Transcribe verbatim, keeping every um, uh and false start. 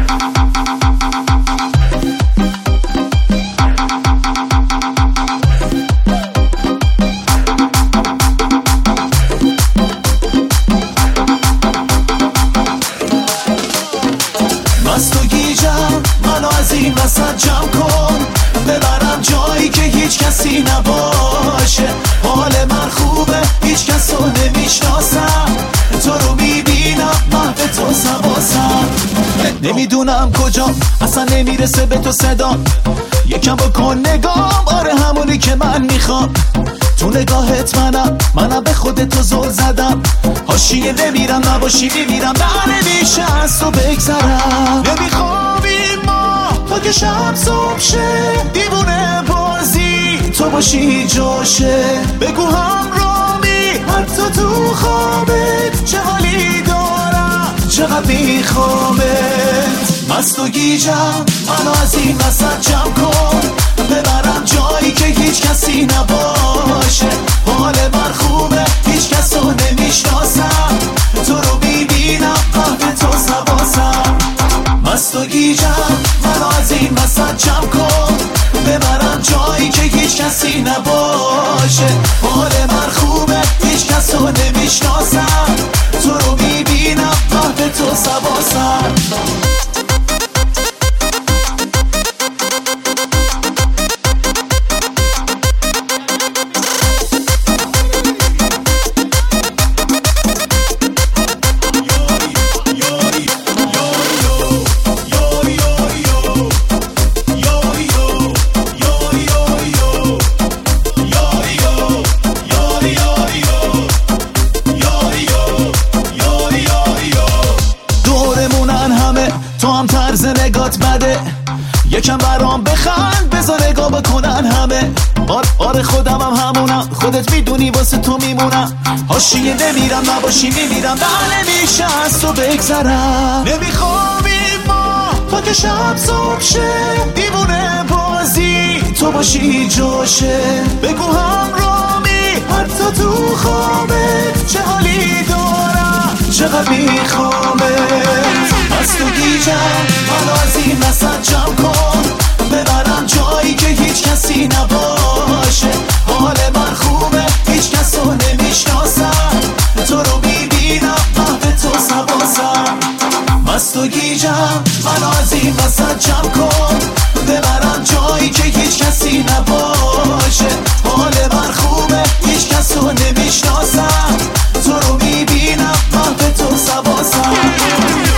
مست و گیجم، منو از این وسط جمع کن، ببرم جایی که هیچ کسی نباشه. حال من خوبه، هیچ کس رو نمیشناسم، تو رو میبینم محو تو سواسم. نمیدونم کجا، اصلا نمیرسه به تو صدا. یکم بکن نگام، آره همونی که من میخوام. تو نگاهت منم، منم به خودت تو زل زدم. حاشیه نمیرم، نباشی میمیرم، نه نمیشه از تو بگذرم. نمیخوابیم ما تا که شب صبح شه، دیوونه بازی تو باشی جاشه. بگو همرامی حتی تو خوابت، چه حالی دارم چقدر میخوامت. مست و گیجم، منو از این وسط جمع کن، ببرم جایی که هیچ کسی نباشه. حال من خوبه، هیچ کس رو نمیشناسم، تو رو میبینم محو تو سواسم. مست و گیجم، منو از این وسط جمع کن، ببرم جایی که هیچ کسی نباشه. حال من خوبه، هیچ کس رو نمیشناسم، تو رو میبینم محو تو سواسم. تو هم طرز نگات بده، یکم برام بخند، بذار نگاه بکنن همه. آر آره خودم هم همونم، خودت میدونی واسه تو میمونم. حاشیه نمیرم، نباشی میمیرم، نه نمیشه از تو بگذرم. نمیخوابیم ما تا که شب صبح شه، دیوونه بازی تو باشی جاشه. بگو همرامی حتی تو خوابت، چه حالی دارم چقدر میخوامت. مست و گیجم، منو از این وسط جمع کن، ببرم جایی که هیچ کسی نباشه. حال من خوبه، هیچ کس رو نمیشناسم، تو رو میبینم محو تو سواسم. مست و گیجم، منو از این وسط جمع کن، ببرم جایی که هیچ کسی نباشه. حال من خوبه، هیچ کس رو نمیشناسم، تو رو میبینم محو تو سواسم.